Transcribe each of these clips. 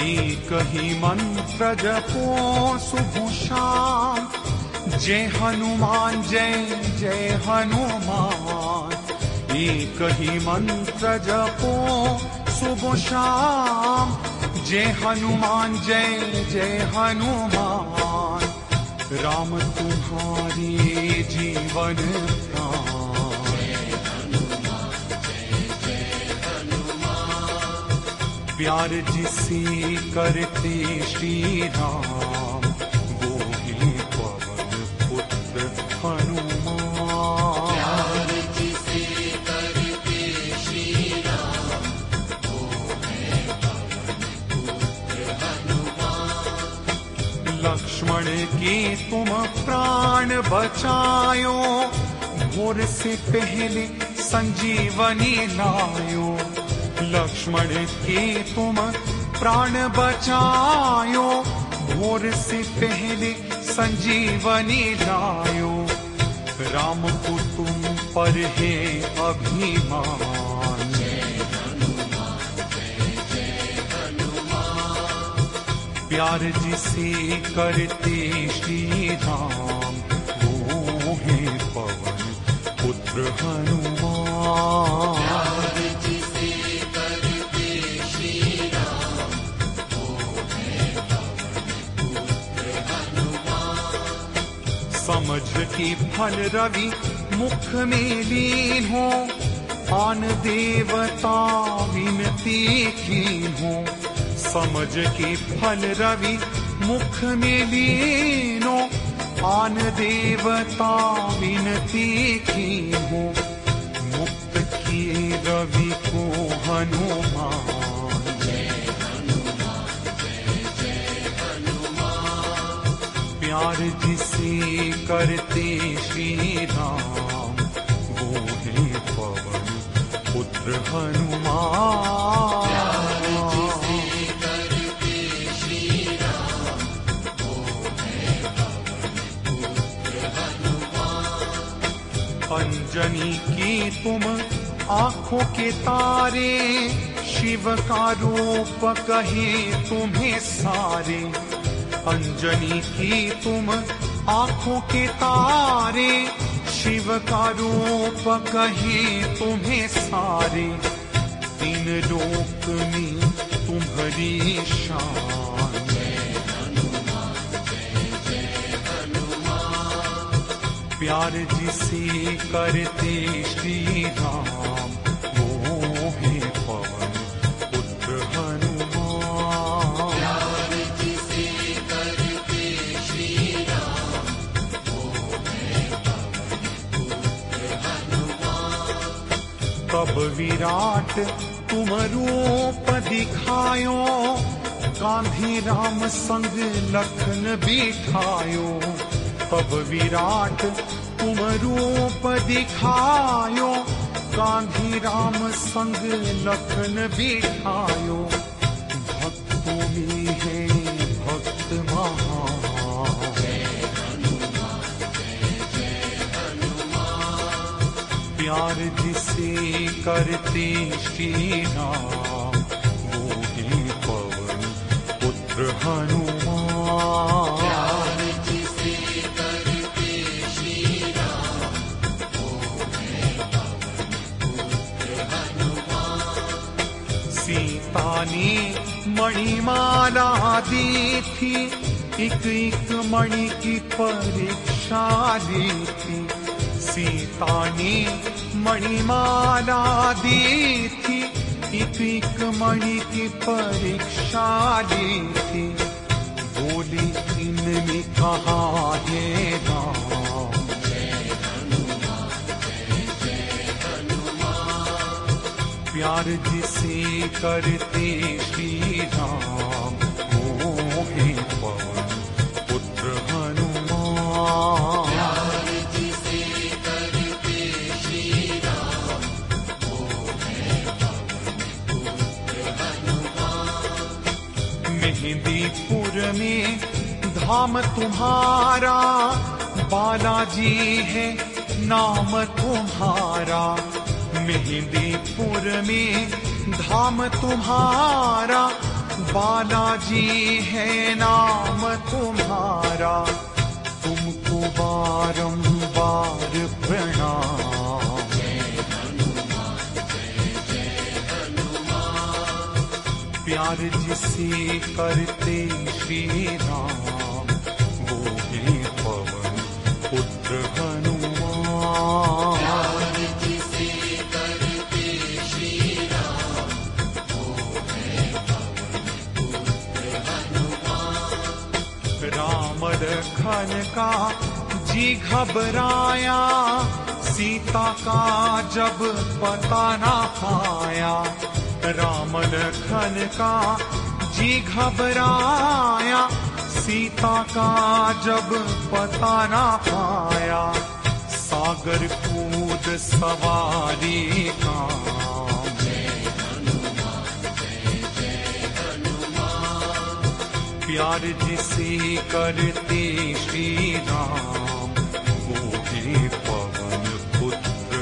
एक ही मंत्र जपो सुबह शाम, जय हनुमान जय जय हनुमान। एक ही मंत्र जपो सुबह शाम, जय हनुमान जय जय हनुमान। राम तुम्हारे जीवन प्राण, प्यार जिसे करते श्री राम, वो ही पवन पुत्र हनुमान। प्यार जिसे करते श्री राम, वो है पवन पुत्र हनुमान। लक्ष्मण के तुम प्राण बचायो, भोर से पहले संजीवनी लायो। लक्ष्मण के तुम प्राण बचायो, भोर से पहले संजीवनी लायो। राम को तुम पर है अभिमान, जय हनुमान जय जय हनुमान। प्यार जिसे करते श्री राम, वो है पवन पुत्र हनुमान। प्यार जिसे करते श्री राम, वो है पवन पुत्र हनुमान। समझ की फल रवि मुख में लीन हो, आन देवता विनती कीन हो। समझ की फल रवि मुख में लीन हो, आन देवता विनती कीन हो। मुक्त किए रवि को हनुमान, जय हनुमान जय जय हनुमान। प्यार जिसे करते श्री राम, वो है पवन पुत्र हनुमान। प्यार जिसे करते श्री राम, वो है पवन पुत्र हनुमान। अंजनी की तुम आंखों के तारे, शिव का रूप कहे तुम्हें सारे। अंजनी की तुम आंखों के तारे, शिव का रूप कहे तुम्हें सारे। तीन लोक में तुम्हारी शान, जय हनुमान जय जय हनुमान। प्यार जिसे करते श्री राम, वो है पवन पुत्र हनुमान। प्यार जिसे करते श्री राम, वो है पवन पुत्र हनुमान। तब विराट तुम रूप दिखायो, गांधी राम संग लखन बिठायो। तब विराट तुम रूप दिखायो, गांधी राम संग लखन बिठायो। भक्तों में है भक्त महान, जय हनुमान जय जय हनुमान। प्यार जिसे करते श्री राम, वो है पवन पुत्र हनुमान। प्यार जिसे करते श्री राम, वो है पवन पुत्र हनुमान। सीता ने मणिमाला दी थी, एक मणि की परीक्षा ली थी। सीता ने मणिमाला दी थी, एक मणि की परीक्षा ली थी। बोली इनमें कहाँ है राम, जय हनुमान जय जय हनुमान। प्यार जिसे करते श्री राम, वो है पवन पुत्र हनुमान। प्यार जिसे करते श्री राम, वो है पवन पुत्र हनुमान। मेहंदीपुर में धाम तुम्हारा, बालाजी है नाम तुम्हारा। मेहंदीपुर में धाम तुम्हारा, बालाजी है नाम तुम्हारा, तुमको बारंबार प्रणाम। प्यार जिसे करते श्री राम, वो है पवन पुत्र हनुमान। प्यार जिसे करते श्री राम, वो है पवन पुत्र हनुमान। राम लखन का जी घबराया, सीता का जब पता ना पाया। राम लखन का जी घबराया, सीता का जब पता ना पाया। सागर कूद सवारी काम, जय हनुमान जय जय हनुमान। प्यार जिसे करते श्री राम, वो है पवन पुत्र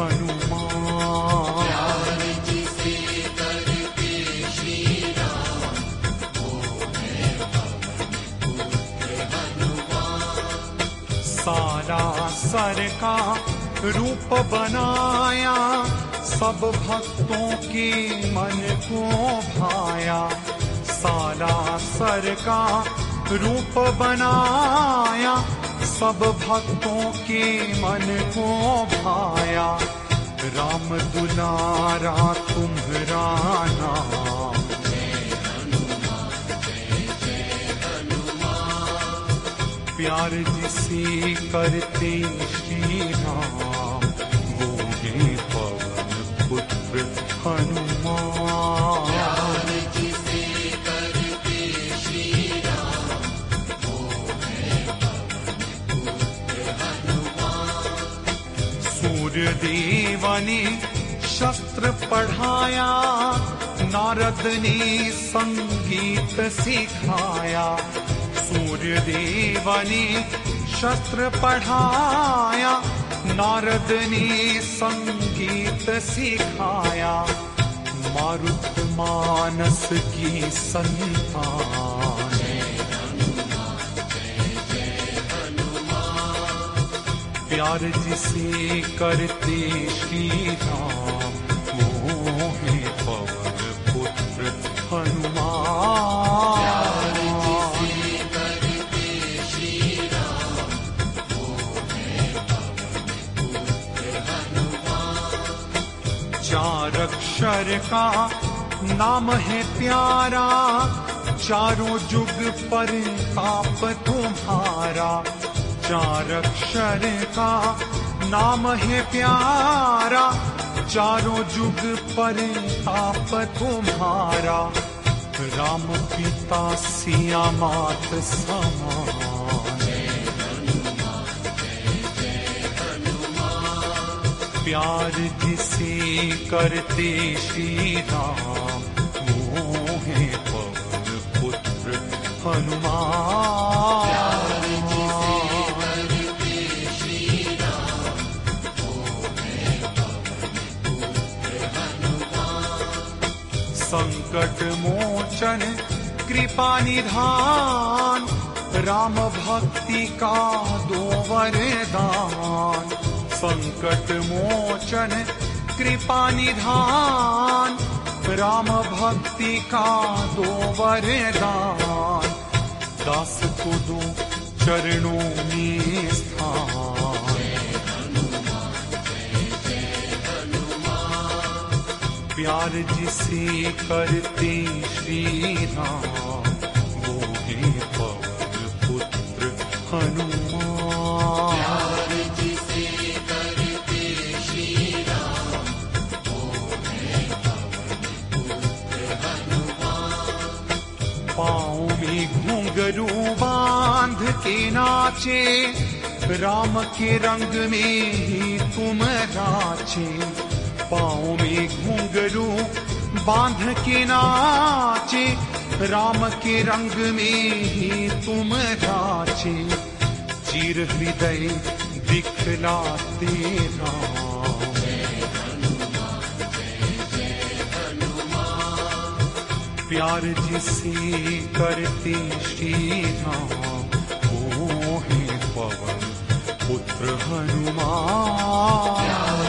हनुमान। प्यार जिसे करते श्री राम, वो है पवन पुत्र हनुमान। सारा सर का रूप बनाया, सब भक्तों के मन को भाया। साला सर का रूप बनाया, सब भक्तों के मन को भाया। राम दुलारा तुम्हारा नाम, जय हनुमान जय जय हनुमान। प्यार जिसे करते श्री राम, वो है पवन पुत्र हनुमान। प्यार जिसे करते श्री राम, वो है पवन पुत्र हनुमान। सूर्य देव ने शस्त्र पढ़ाया, नारद ने संगीत सिखाया। सूर्य देव ने शस्त्र पढ़ाया, नारद ने संगीत सिखाया। मारुत मानस की संतान, जय हनुमान जय जय हनुमान। प्यार जिसे करते श्री राम, वो है पवन पुत्र हनुमान। प्यार जिसे करते श्री राम, वो है पवन पुत्र हनुमान। चार अक्षर का नाम है प्यारा, चारों जुग पर ताप तुम्हारा। चार अक्षर का नाम है प्यारा, चारों जुग पर ताप तुम्हारा। राम पिता सिया मात समान, जय हनुमान जय जय हनुमान। प्यार जिसे करते श्री राम, वो है पवन पुत्र हनुमान। प्यार जिसे करते श्री राम, वो है पवन पुत्र हनुमान। संकट मोचन कृपा निधान, राम भक्ति का दो वरदान। संकट मोचन कृपा निधान, राम भक्ति का दो वरदान। दास को दो चरणों में स्थान, जय हनुमान जय जय हनुमान। प्यार जिसे करते श्री राम, वो है पवन पुत्र हनुमान। प्यार जिसे करते श्री राम, वो है पवन पुत्र हनुमान। पाँव में घुंघरू बांध के नाचे, राम के रंग में ही तुम नाचे। पाँव में घुंघरू बांध के नाचे, राम के रंग में ही तुम नाचे। चीर हृदय दिखलाते राम, जय हनुमान जय जय हनुमान। प्यार जिसे करते श्री राम वो है पवन पुत्र हनुमान।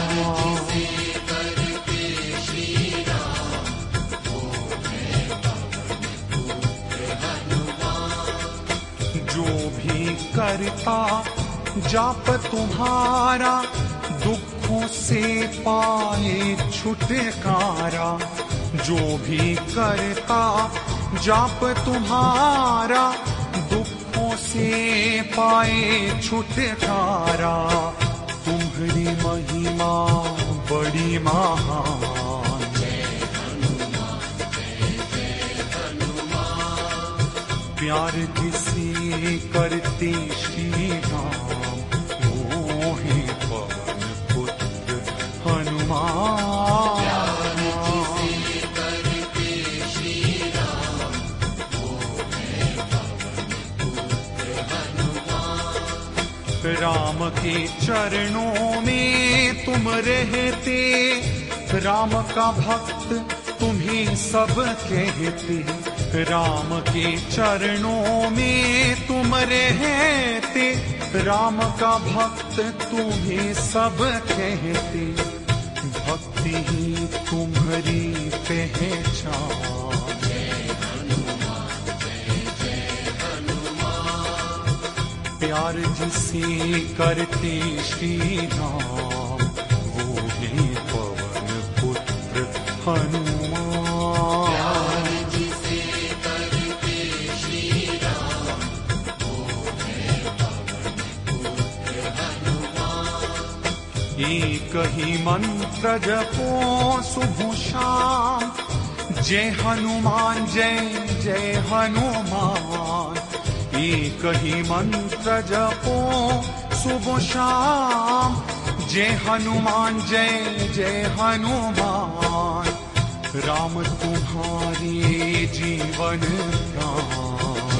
जो भी करता जाप तुम्हारा दुखों से पाए छुटकारा। जो भी करता जाप तुम्हारा दुखों से पाए छुटकारा। तुम्हारी महिमा बड़ी महान। प्यार जिसे करते श्री राम वो है पवन पुत्र हनुमान। राम के चरणों में तुम रहते, राम का भक्त तुम्हें सब कहते। राम के चरणों में तुम रहते, राम का भक्त तुम्हें सब कहते। भक्ति ही तुम्हारी पहचान। प्यार जिसे करते श्री राम वो है पवन पुत्र हनुमान। प्यार जिसे करते श्री राम वो है पवन पुत्र हनुमान। एक ही मंत्र जपो सुबह शाम, जय हनुमान जय जय हनुमान। एक ही मंत्र जपो सुबह शाम, जय हनुमान जय जय हनुमान। राम तुम्हारे जीवन प्राण।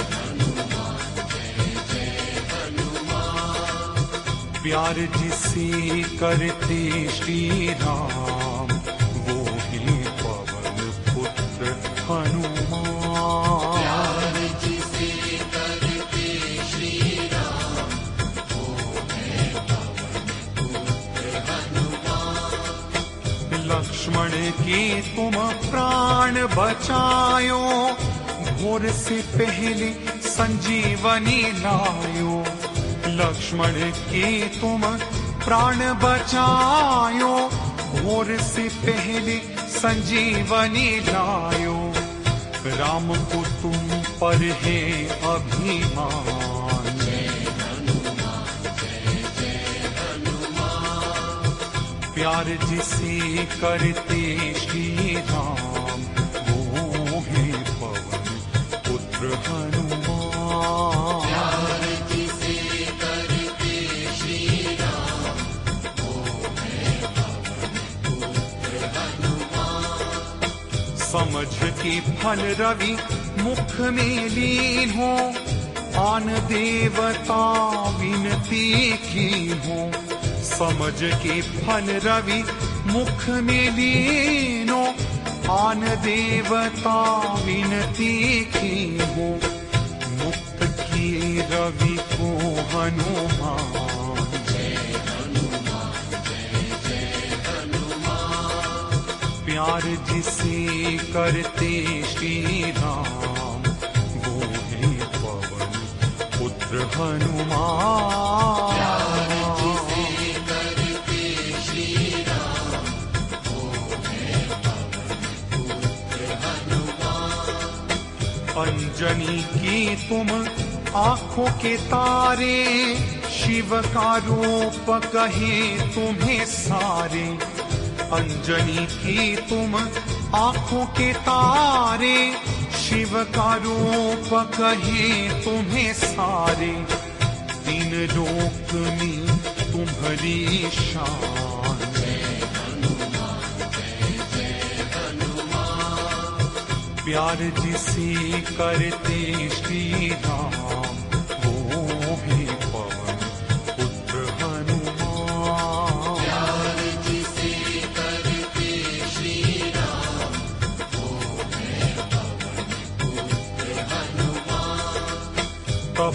प्यार जिसे करते श्री राम वो है पवन पुत्र हनुमान। प्यार जिसे करते श्री राम वो है पवन पुत्र हनुमान। लक्ष्मण के तुम प्राण बचायो, भोर से पहले संजीवनी लायो। लक्ष्मण के तुम प्राण बचायो, भोर से पहले संजीवनी लायो। राम को तुम पर है अभिमान। प्यार जिसे करते श्री राम वो है पवन पुत्र हनुमान। प्यार जिसे करते श्री राम वो है पवन पुत्र हनुमान। समझ के फल रवि मुख में लीन हो, आन देवता विनती की हो। समझ के फल रवि मुख में लीनो, आन देवता विनती की हो। मुक्त किए रवि को हनुमान। प्यार जिसे करते श्री राम वो है पवन पुत्र हनुमान। अंजनी की तुम आंखों के तारे, शिव का रूप कहे तुम्हें सारे। अंजनी की तुम आंखों के तारे, शिव का रूप कहे तुम्हें सारे। तीन लोक में तुम्हारी शान। प्यार जिसे करते श्री राम वो है पवन पुत्र हनुमान। प्यार जिसे करते श्री राम वो है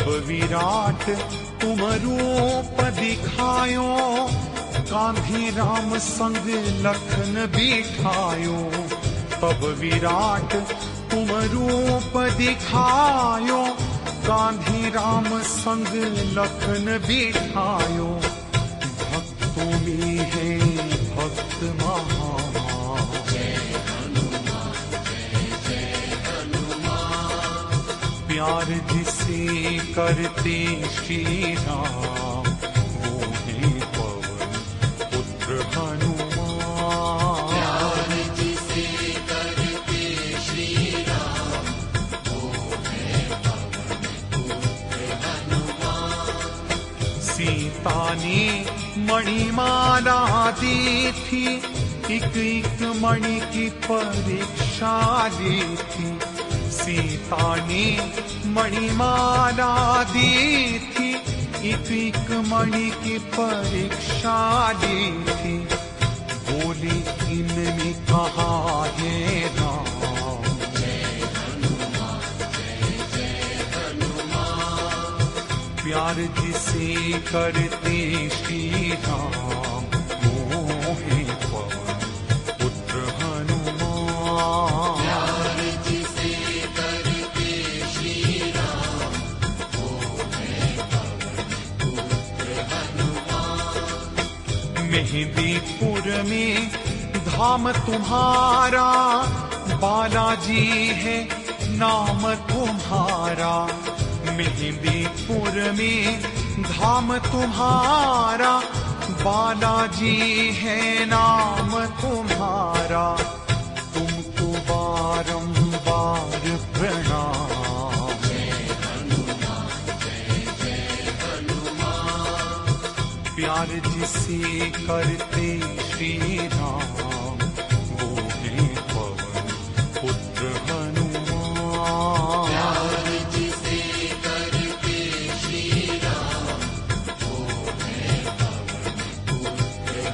विराट तुम रूप दिखायो, कान्ही राम संग लखन बिठायो। तब विराट तुम रूप दिखायो, कान्ही राम संग लखन बिठायो। भक्तों में है भक्त महान, प्यार जिसे करते श्री राम, वो है पवन पुत्र हनुमान। प्यार जिसे करते श्री राम, वो है पवन पुत्र हनुमान। सीता ने मणिमाला दी थी, एक एक मणि की परीक्षा ली थी। सीता ने मणिमाला दी थी, एक एक मणि की परीक्षा ली थी। बोली इनने कहा है राम, जय हनुमान जय जय हनुमान। प्यार जिसे करते श्री राम, वो है पवन पुत्र हनुमान। प्यार जिसे करते श्री राम, वो है पवन पुत्र हनुमान। मेहंदीपुर में धाम तुम्हारा, बालाजी है नाम तुम्हारा। मेहंदीपुर में धाम तुम्हारा, बालाजी है नाम तुम्हारा। तुमको बारंबार प्रणाम, जय हनुमान जय जय हनुमान। प्यार जिसे करते श्री राम, वो है पवन पुत्र हनुमान। प्यार जिसे करते श्री राम, वो है पवन पुत्र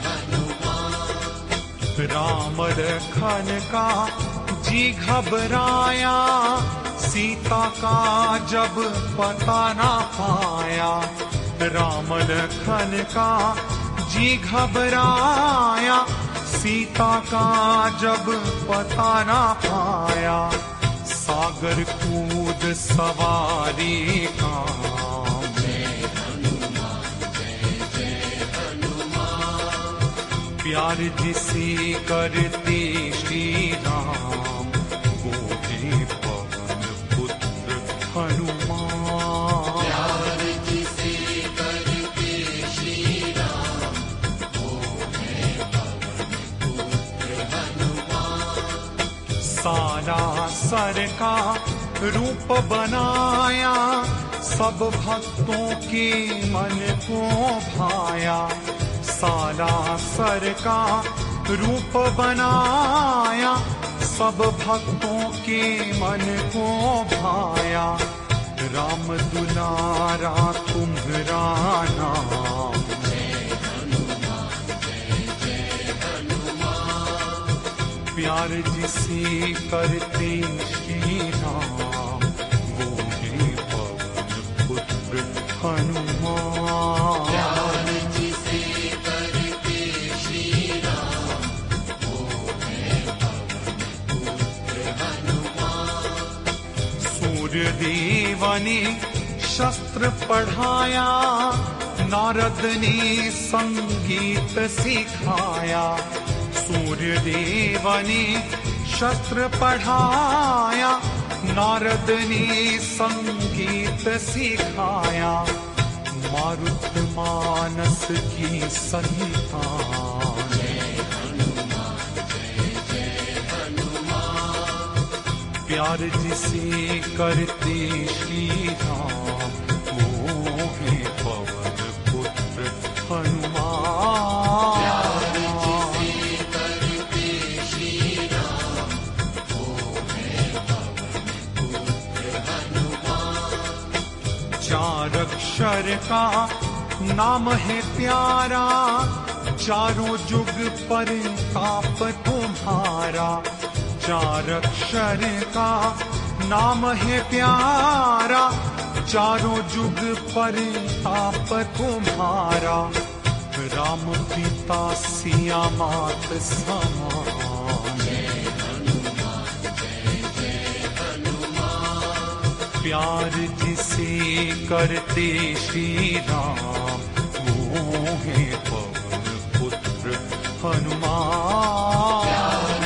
हनुमान। राम लखन का जी घबराया, सीता का जब पता ना पाया। राम लखन का जी घबराया, सीता का जब पता ना पाया। सागर कूद सवारी काम, जय हनुमान जय जय हनुमान। प्यार जिसे करते श्री राम, वो है पवन पुत्र हनुमान। प्यार जिसे करते श्री राम, वो है पवन पुत्र हनुमान। साला सर का रूप बनाया, सब भक्तों के मन को भाया। साला सर का रूप बनाया, सब भक्तों के मन को भाया। राम दुलारा तुम्हारा नाम, जय हनुमान जय जय हनुमान। प्यार जिसे करते श्री राम, वो है पवन पुत्र हनुमान। प्यार जिसे करते श्री राम, वो है पवन पुत्र हनुमान। सूर्य देव ने शस्त्र पढ़ाया, नारद ने संगीत सिखाया। सूर्य देव ने शस्त्र पढ़ाया, नारद ने संगीत सिखाया। मारुत मानस की संतान, जय हनुमान जय जय हनुमान। प्यार जिसे करते श्री राम, वो है पवन पुत्र हनुमान। प्यार जिसे करते श्री राम, वो है पवन पुत्र हनुमान। चार अक्षर का नाम है प्यारा, चारों जुग पर ताप तुम्हारा। चार अक्षर का नाम है प्यारा, चारों जुग पर ताप तुम्हारा, राम पिता सिया मात समान। प्यार जिसे करते श्री राम, वो है पवन पुत्र हनुमान।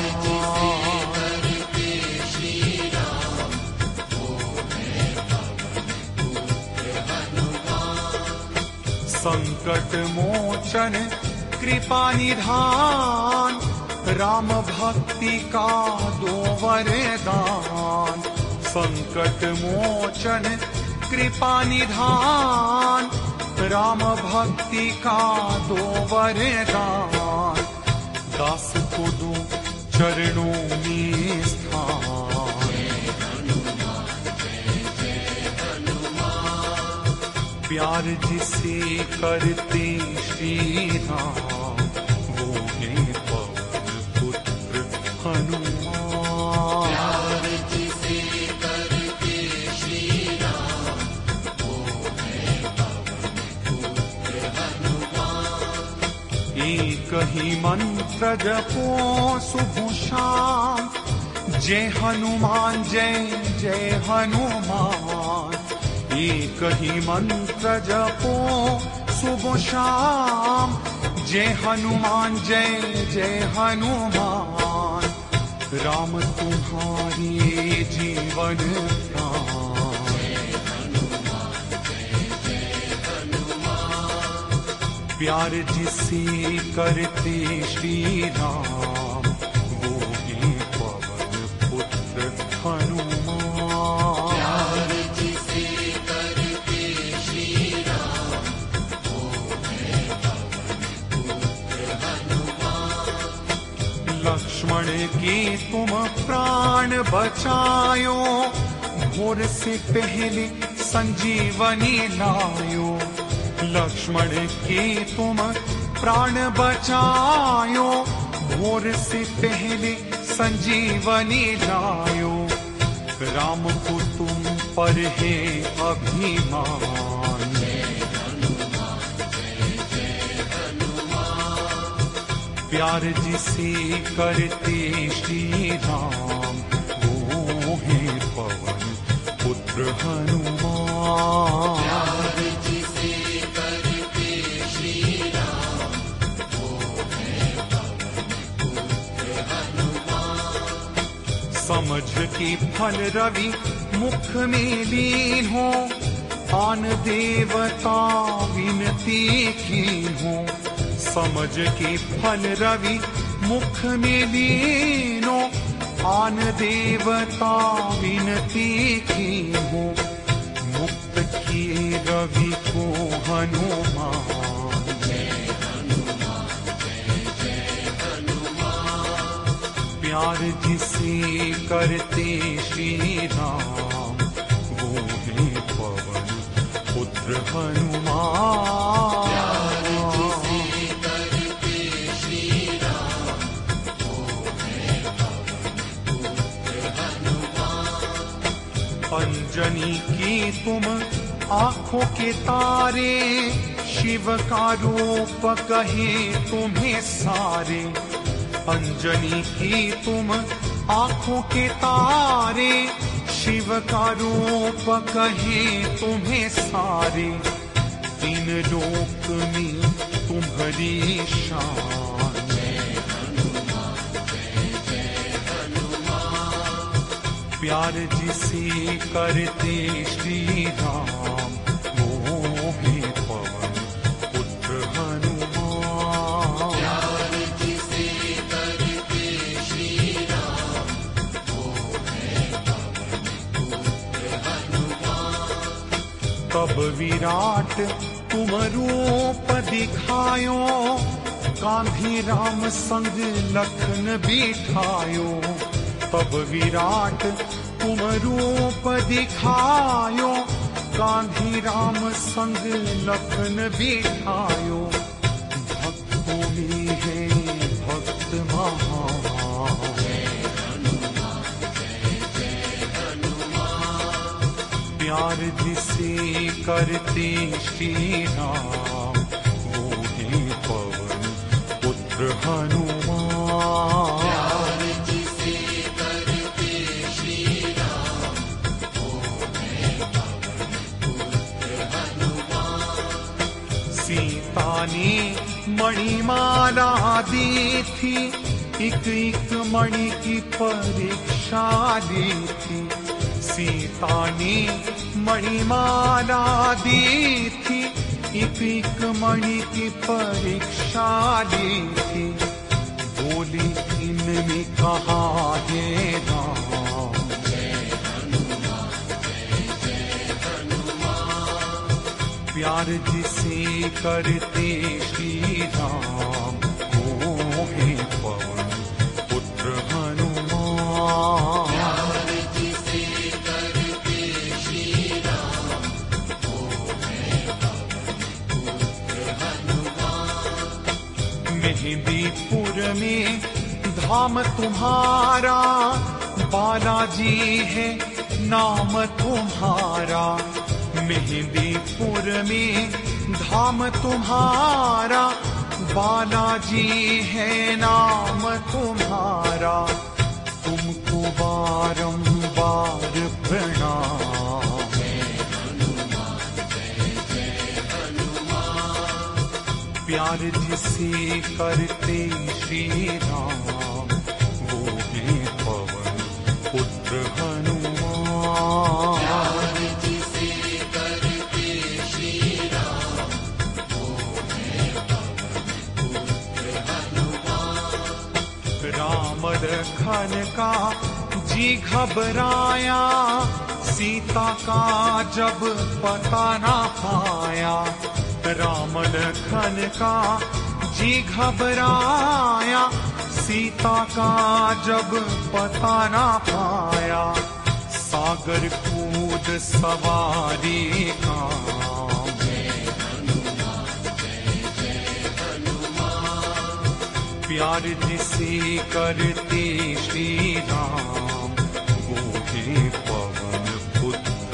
संकट मोचन कृपा निधान, राम भक्ति का दो वरदान। संकट मोचन कृपा निधान, राम भक्ति का दो वरदान। दास को दो चरणों में स्थान। प्यार जिसे करते श्री राम, वो है पवन पुत्र हनुमान। प्यार जिसे करते श्री राम, वो है पवन पुत्र हनुमान। एक ही मंत्र जपो सुबह शाम, जय हनुमान जय जय हनुमान। एक ही मंत्र जपो सुबह शाम, जय हनुमान जय जय हनुमान। राम तुम्हारे जीवन प्राण, प्यार जिसे करते श्री राम, वो है पवन पुत्र हनुमान। लक्ष्मण की तुम प्राण बचायो, भोर से पहले संजीवनी लायो। लक्ष्मण की तुम प्राण बचायो, भोर से पहले संजीवनी लायो। राम को तुम पर है अभिमान, प्यार जिसे करते श्री राम, वो है पवन पुत्र हनुमान। प्यार जिसे करते श्री राम, वो है पवन पुत्र हनुमान। समझ की फल रवि मुख में लीन हो, आन देवता विनती कीन हो। समझ के फल रवि मुख में लीनो, आन देवता विनती की हो। मुक्त किए रवि को हनुमान, प्यार जिसे करते श्री राम, वो है पवन पुत्र हनुमान। अंजनी की तुम आंखों के तारे, शिव का रूप कहे तुम्हें सारे। अंजनी की तुम आंखों के तारे, शिव का रूप कहे तुम्हें सारे। तीन लोक में तुम्हारी शान, प्यार जिसे करते श्री राम, वो है पवन पुत्र हनुमान। प्यार जिसे करते श्री राम, वो है पवन पुत्र हनुमान। तब विराट तुम रूप दिखायो, कान्ही राम संग लखन बिठायो। तब विराट तुम रूप दिखायो, कान्ही राम संग लखन बिठायो। भक्तों में है भक्त महान, प्यार जिसे करते श्री राम वो है पवन पुत्र हनुमान। प्यार जिसे करते श्री राम वो है पवन पुत्र हनुमान। सीता ने मणिमाला दी थी, एक एक मणि की परीक्षा ली थी। सीता ने मणिमाला दी थी, एक एक मणि की परीक्षा ली थी। बोली इनमें कहा है राम, जय हनुमान जय जय हनुमान। प्यार जिसे करते श्री राम वो है पवन पुत्र हनुमान। प्यार जिसे करते श्री राम वो है पवन पुत्र हनुमान। मेहंदीपुर में धाम तुम्हारा, बालाजी है नाम तुम्हारा। मेहंदीपुर में धाम तुम्हारा, बालाजी है नाम तुम्हारा। तुमको बारंबार प्रणाम, जय हनुमान जय जय हनुमान। प्यार जिसे करते श्री राम वो है पवन पुत्र हनुमान। प्यार जिसे करते श्री राम वो है पवन पुत्र हनुमान। राम लखन का जी घबराया, सीता का जब पता ना पाया। राम लखन का जी घबराया, सीता का जब पता ना पाया। सागर कूद सवारी काम, जय हनुमान जय जय हनुमान। प्यार जिसे करते श्री राम वो है पवन पुत्र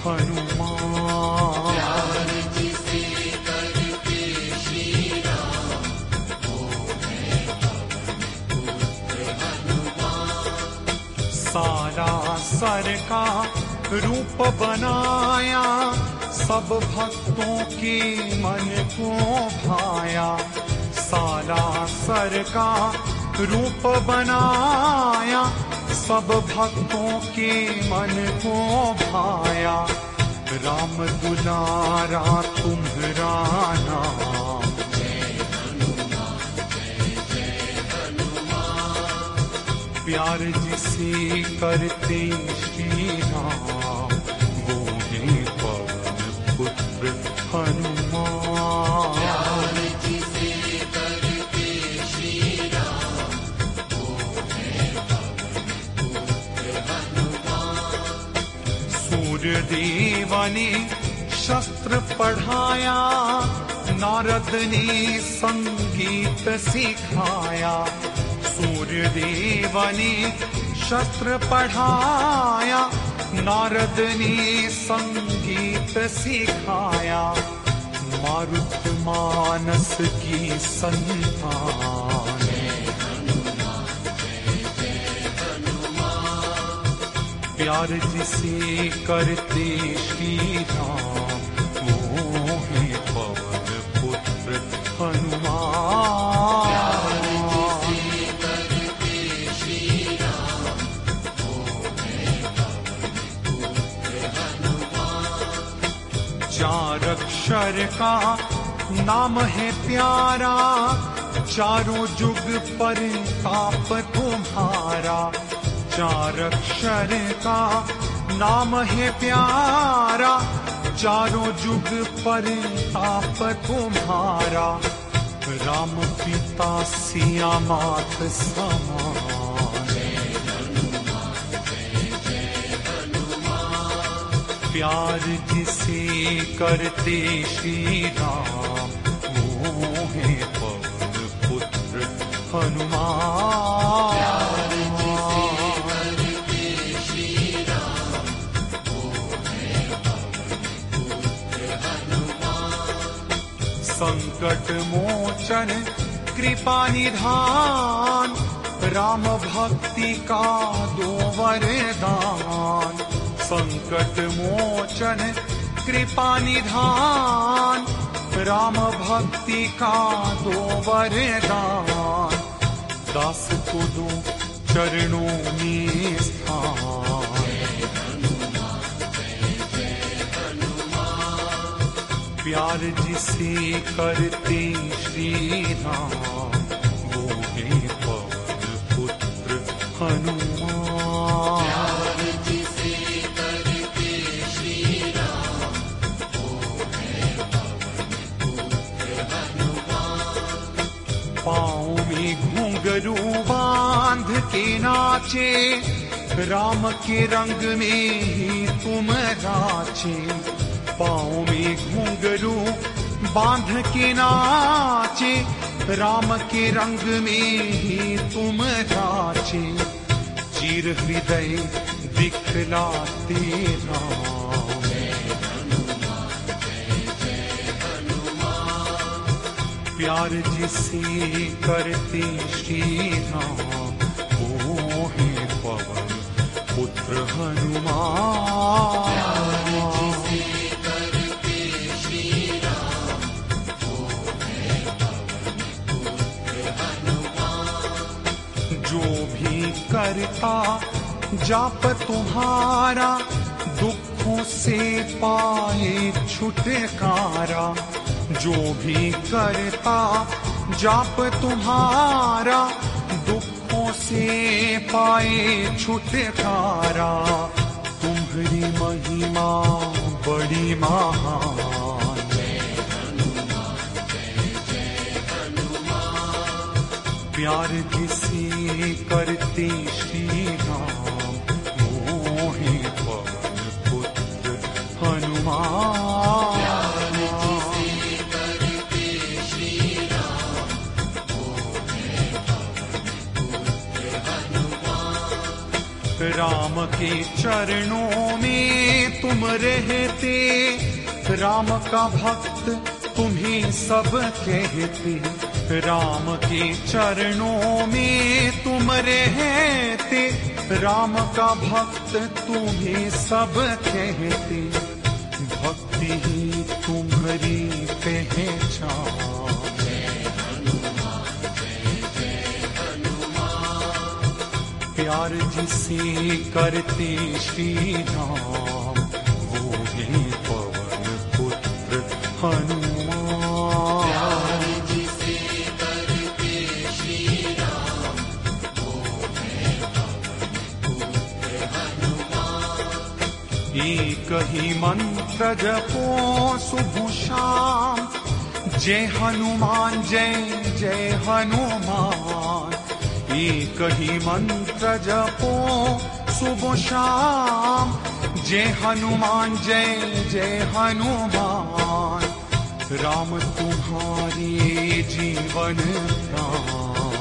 हनुमान। प्यार जिसे करते श्री राम वो है पवन पुत्र हनुमान। सारा सर का रूप बनाया, सब भक्तों के मन को भाया। सारा सर का रूप बनाया, सब भक्तों के मन को भाया। राम दुलारा तुम्हारा नाम, जय हनुमान जय जय हनुमान। प्यार जिसे करते श्री राम वो है पवन पुत्र हनुमान। प्यार जिसे करते श्री राम वो है पवन पुत्र हनुमान। सूर्यदेव ने शस्त्र पढ़ाया, नारद ने संगीत सिखाया। सूर्यदेव ने शस्त्र पढ़ाया, नारद ने संगीत सिखाया। मारुत मानस की संतान, जय हनुमान जय जय हनुमान। प्यार जिसे करते श्री राम वो है पवन पुत्र हनुमान। जिसे करते श्री राम वो है पवन पुत्र हनुमान। चार अक्षर का नाम है प्यारा, चारों जुग पर ताप तुम्हारा। चार अक्षर का नाम है प्यारा, चारों जुग पर ताप तुम्हारा। राम पिता सिया मात समान, जय हनुमान जय जय हनुमान। प्यार जिसे करते श्री राम वो है पवन पुत्र हनुमान। प्यार जिसे करते श्री राम वो है संकट मोचन कृपा निधान, राम भक्ति का दो वरदान। संकट मोचन कृपा निधान, राम भक्ति का दो वरदान। दास को दो चरणों में स्थान, प्यार जिसे करते श्री राम, वो है पवन पुत्र हनुमान। प्यार जिसे करते श्री राम, वो है पवन पुत्र हनुमान। पाँव में घुंघरू बांध के नाचे, राम के रंग में ही तुम नाचे। पाँव में घुंघरू बांध के नाचे, राम के रंग में ही तुम नाचे। चीर हृदय दिखलाते राम, जय हनुमान जय जय हनुमान। प्यार जिसे करते श्री राम, वो है पवन पुत्र हनुमान। जो भी करता जाप तुम्हारा, दुखों से पाए छुटकारा। जो भी करता जाप तुम्हारा, दुखों से पाए छुटकारा। तुम्हारी महिमा बड़ी महान, प्यार जिसे करते श्री राम, वो है पवन पुत्र हनुमान। प्यार जिसे करते श्री राम, वो है पवन पुत्र हनुमान। राम के चरणों में तुम रहते, राम का भक्त तुम्हें सब कहते। राम के चरणों में तुम रहते, राम का भक्त तुम्हें सब कहते। भक्ति ही तुम्हारी पहचान, जय हनुमान जय जय हनुमान। प्यार जिसे करते श्री राम, वो है पवन पुत्र हनुमान। एक ही मंत्र जपो सुबह शाम, जय हनुमान जय जय हनुमान। एक ही मंत्र जपो सुबह शाम, जय हनुमान जय जय हनुमान। राम तुम्हारे जीवन प्राण,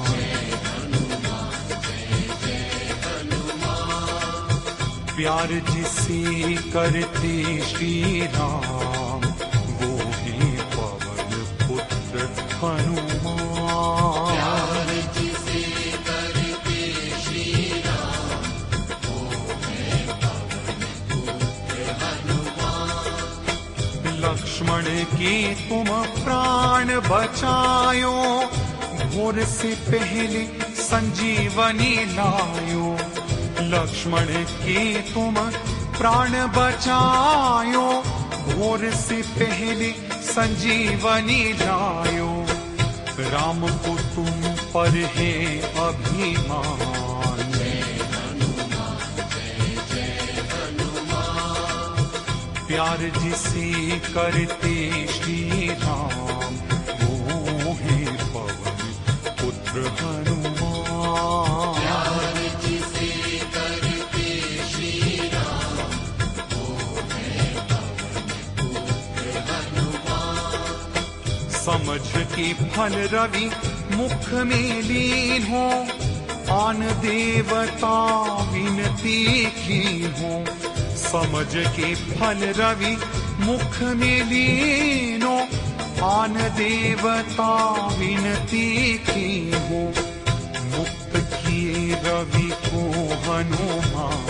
प्यार जिसे करते श्री राम, वो है पवन पुत्र हनुमान। प्यार जिसे करते श्री राम, वो है पवन पुत्र हनुमान। लक्ष्मण के तुम प्राण बचायो, घोर से पहले संजीवनी लायो। लक्ष्मण के तुम प्राण बचायो, घोर से पहले संजीवनी लायो। राम को तुम पर है अभिमान, जय हनुमान जय जय हनुमान। प्यार जिसे करते श्री राम, वो है पवन पुत्र हनुमान। प्यार जिसे करते श्री राम, वो है पवन पुत्र हनुमान। समझ के फल रवि मुख में लीन हो, आन देवता विनती की हो। समझ के फल रवि मुख में लीन हो, आन देवता विनती की हो, मुक्त किए रवि को हनुमान।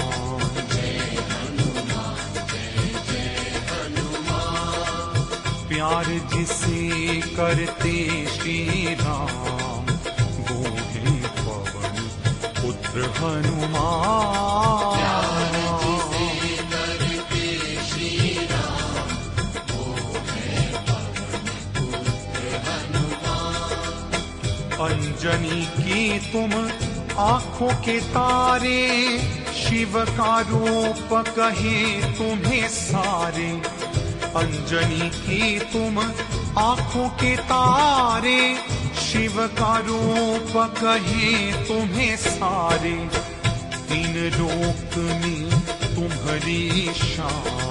प्यार जिसे करते श्री राम, वो है पवन पुत्र हनुमान। अंजनी की तुम आंखों के तारे, शिव का रूप कहे तुम्हें सारे। अंजनी की तुम आंखों के तारे, शिव का रूप कहे तुम्हें सारे। तीन लोक में तुम्हारी शान,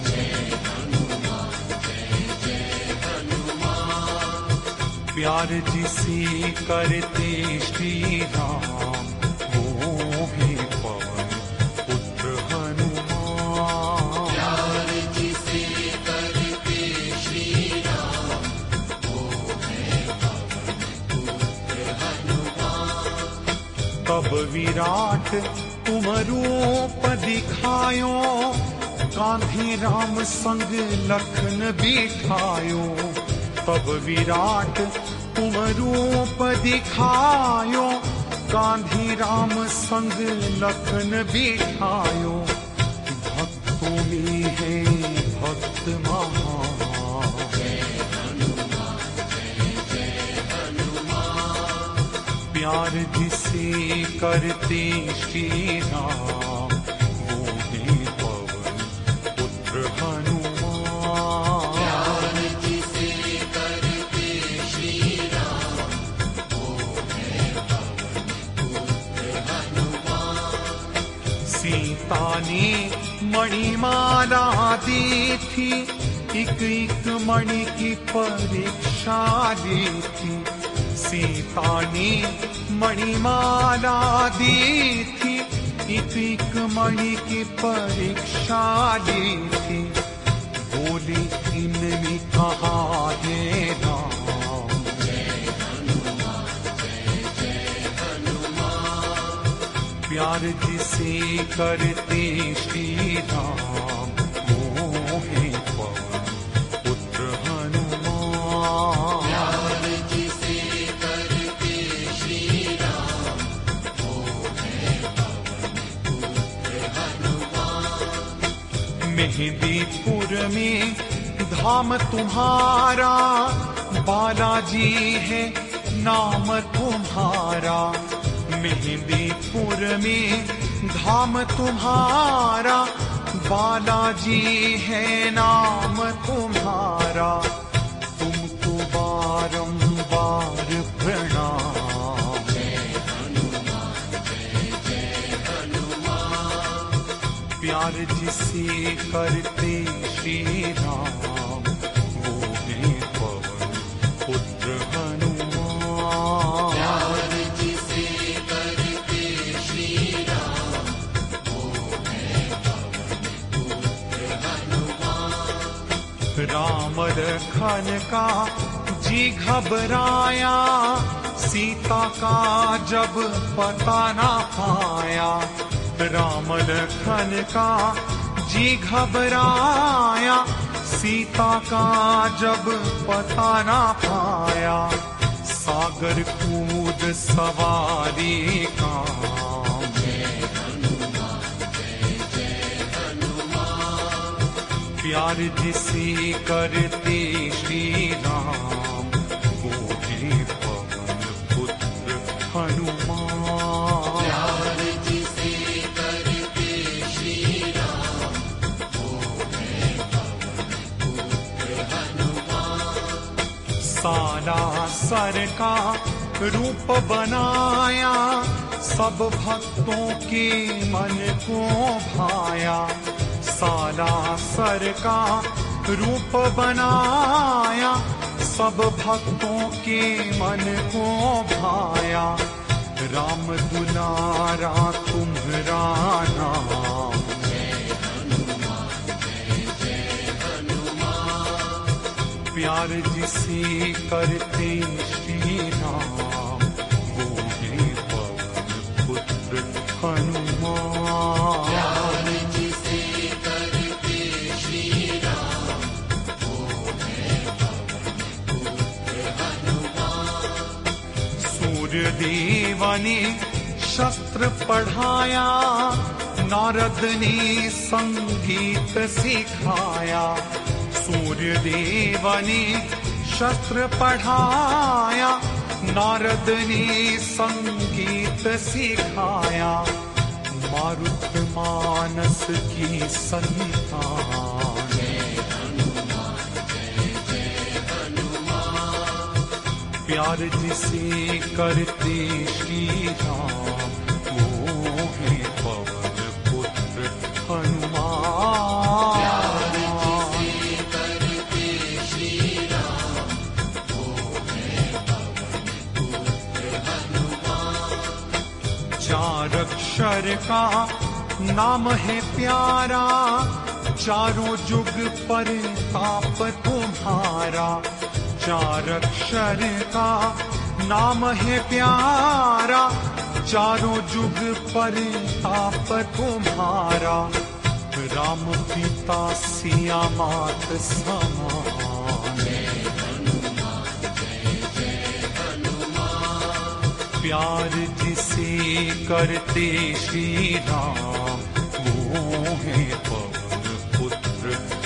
प्यार जिसे करते श्री राम, वो है पवन पुत्र हनुमान। प्यार जिसे करते श्री राम, वो है पवन पुत्र हनुमान। तब विराट तुम रूप दिखायो, गांधी राम संग लखन बिठायो। तब विराट तुम रूप दिखायो, गांधी राम संग लखन बिठायो। भक्तों में है भक्त महान, प्यार जिसे करते श्री राम, वो है पवन पुत्र हनुमान। प्यार जिसे करते श्री राम, वो है पवन पुत्र हनुमान। सीता ने मणिमाला दी थी, एक एक मणि की परीक्षा ली थी। सीता ने मणिमाला दी थी, एक एक मणि की परीक्षा ली थी। बोले इनमें कहा है राम, प्यार जिसे करते श्री राम, वो है पवन पुत्र हनुमान। प्यार जिसे करते श्री राम, वो है पवन पुत्र हनुमान। मेहंदीपुर में धाम तुम्हारा, बालाजी है नाम तुम्हारा। मेहंदीपुर में धाम तुम्हारा, बालाजी है नाम तुम्हारा। तुमको बारंबार प्रणाम, प्यार जिसे करते श्री राम, वो है पवन पुत्र हनुमान। प्यार जिसे करते श्री राम, वो है पवन पुत्र हनुमान। राम लखन का जी घबराया, सीता का जब पता ना पाया। राम लखन का जी घबराया, सीता का जब पता ना पाया। सागर कूद सवारी का, प्यार जिसे करते श्री राम, वो है पवन पुत्र हनुमान। प्यार जिसे करते श्री राम, वो है पवन पुत्र हनुमान। साला सर का रूप बनाया, सब भक्तों के मन को भाया। साला सर का रूप बनाया, सब भक्तों के मन को भाया। राम दुलारा तुम्हारा नाम, प्यार जिसे करते श्री राम वो है पवन पुत्र हनुमान। प्यार जिसे करते श्री राम वो है पवन पुत्र हनुमान। सूर्य देव ने शस्त्र पढ़ाया, नारद ने संगीत सिखाया। सूर्य देव ने शस्त्र पढ़ाया, नारद ने संगीत सिखाया। मारुत मानस की संतान, जय हनुमान जय जय हनुमान। प्यार जिसे करते श्री राम वो है पवन पुत्र हनुमान। प्यार जिसे करते श्री राम वो है पवन पुत्र हनुमान। चार अक्षर का नाम है प्यारा, चारों जुग पर ताप तुम्हारा। चार अक्षर का नाम है प्यारा, चारों जुग पर ताप तुम्हारा। राम पिता सिया मात समान, जय हनुमान जय जय हनुमान। प्यार जिसे करते श्री राम वो है पवन पुत्र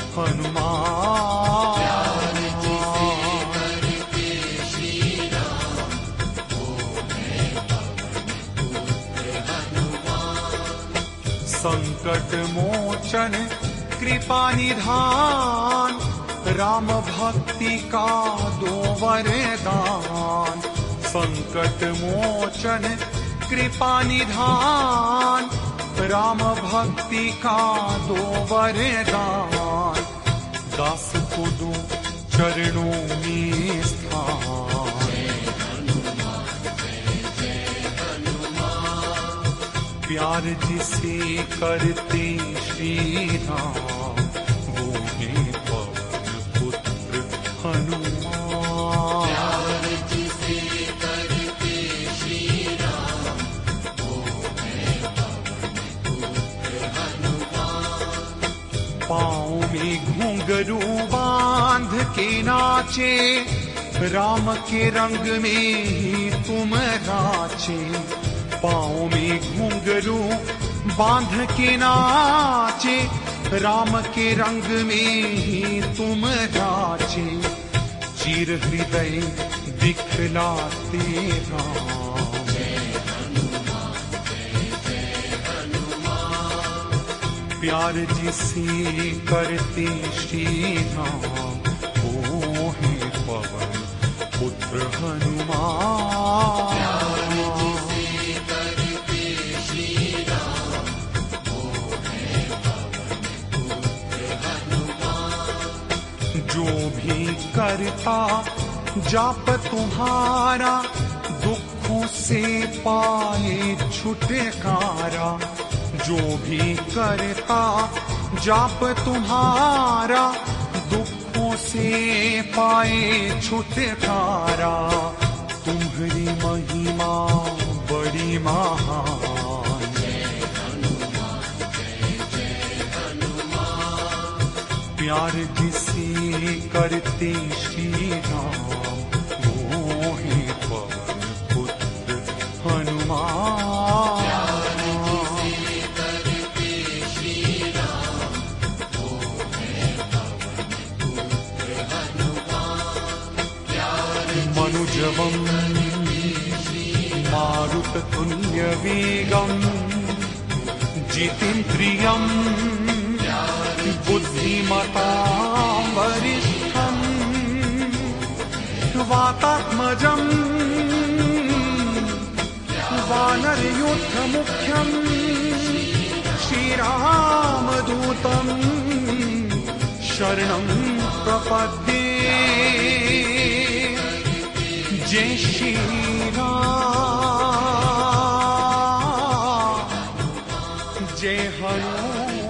हनुमान। प्यार जिसे करते श्री राम वो है पवन पुत्र हनुमान। संकट मोचन कृपा निधान, राम भक्ति का दो वरदान। संकट मोचन कृपा निधान, राम भक्ति का दो वरदान। दास को दो चरणों में स्थान, जय हनुमान जय जय हनुमान। प्यार जिसे करते श्री राम वो है पवन पुत्र हनुमान। प्यार जिसे करते श्री राम वो है पवन पुत्र हनुमान। पाँव में घुंघरू बांध के नाचे, राम के रंग में ही तुम नाचे। पाँव में घुंघरू बांध के नाचे, राम के रंग में ही तुम नाचे। चीर हृदय दिखलाते राम, जय हनुमान जय जय हनुमान। प्यार जिसे करते श्री राम वो है पवन पुत्र हनुमान। प्यार जिसे करते श्री राम वो है पवन पुत्र हनुमान। जो भी करता जाप तुम्हारा, दुखों से पाए छुटकारा। जो भी करता जाप तुम्हारा, दुखों से पाए छुटकारा। तुम्हारी महिमा बड़ी महान, जय हनुमान जय जय हनुमान। प्यार जिसे करते श्री राम वो है पवन पुत्र हनुमान। प्यार जिसे करते श्री राम वो है पवन पुत्र हनुमान। प्यार मनुजवं मारुततुल्य वेगं, जितेन्द्रियं बुद्धिमतां वरिष्ठं। वातात्मजं वानरयूथमुख्यं, श्रीरामदूतं शरणं प्रपद्ये। जय श्री राम, जय हनुमान।